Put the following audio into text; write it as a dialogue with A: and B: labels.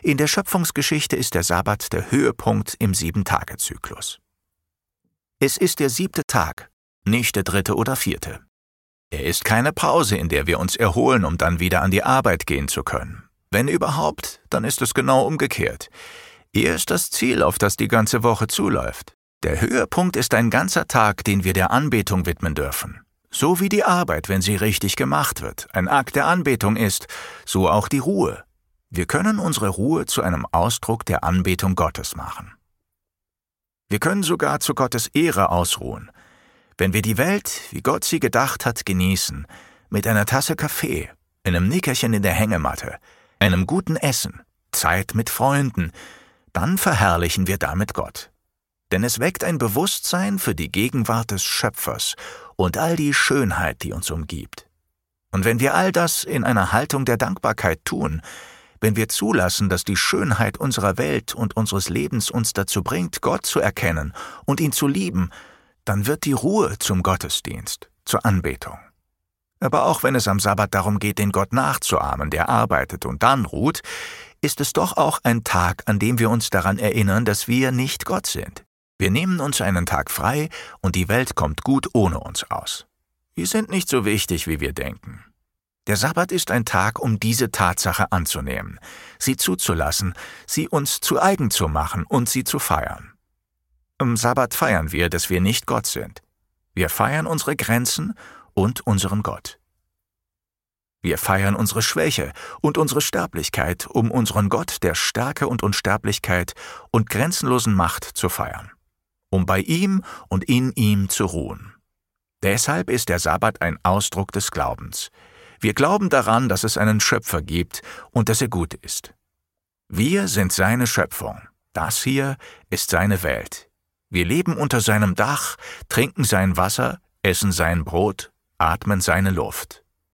A: In der Schöpfungsgeschichte ist der Sabbat der Höhepunkt im 7-Tage-Zyklus. Es ist der 7. Tag, nicht der 3. oder 4. Er ist keine Pause, in der wir uns erholen, um dann wieder an die Arbeit gehen zu können. Wenn überhaupt, dann ist es genau umgekehrt. Er ist das Ziel, auf das die ganze Woche zuläuft. Der Höhepunkt ist ein ganzer Tag, den wir der Anbetung widmen dürfen. So wie die Arbeit, wenn sie richtig gemacht wird, ein Akt der Anbetung ist, so auch die Ruhe. Wir können unsere Ruhe zu einem Ausdruck der Anbetung Gottes machen. Wir können sogar zu Gottes Ehre ausruhen, wenn wir die Welt, wie Gott sie gedacht hat, genießen, mit einer Tasse Kaffee, einem Nickerchen in der Hängematte, einem guten Essen, Zeit mit Freunden, dann verherrlichen wir damit Gott. Denn es weckt ein Bewusstsein für die Gegenwart des Schöpfers und all die Schönheit, die uns umgibt. Und wenn wir all das in einer Haltung der Dankbarkeit tun, wenn wir zulassen, dass die Schönheit unserer Welt und unseres Lebens uns dazu bringt, Gott zu erkennen und ihn zu lieben, dann wird die Ruhe zum Gottesdienst, zur Anbetung. Aber auch wenn es am Sabbat darum geht, den Gott nachzuahmen, der arbeitet und dann ruht, ist es doch auch ein Tag, an dem wir uns daran erinnern, dass wir nicht Gott sind. Wir nehmen uns einen Tag frei und die Welt kommt gut ohne uns aus. Wir sind nicht so wichtig, wie wir denken. Der Sabbat ist ein Tag, um diese Tatsache anzunehmen, sie zuzulassen, sie uns zu eigen zu machen und sie zu feiern. Am Sabbat feiern wir, dass wir nicht Gott sind. Wir feiern unsere Grenzen und unseren Gott. Wir feiern unsere Schwäche und unsere Sterblichkeit, um unseren Gott der Stärke und Unsterblichkeit und grenzenlosen Macht zu feiern, um bei ihm und in ihm zu ruhen. Deshalb ist der Sabbat ein Ausdruck des Glaubens. Wir glauben daran, dass es einen Schöpfer gibt und dass er gut ist. Wir sind seine Schöpfung. Das hier ist seine Welt. Wir leben unter seinem Dach, trinken sein Wasser, essen sein Brot, atmen seine Luft.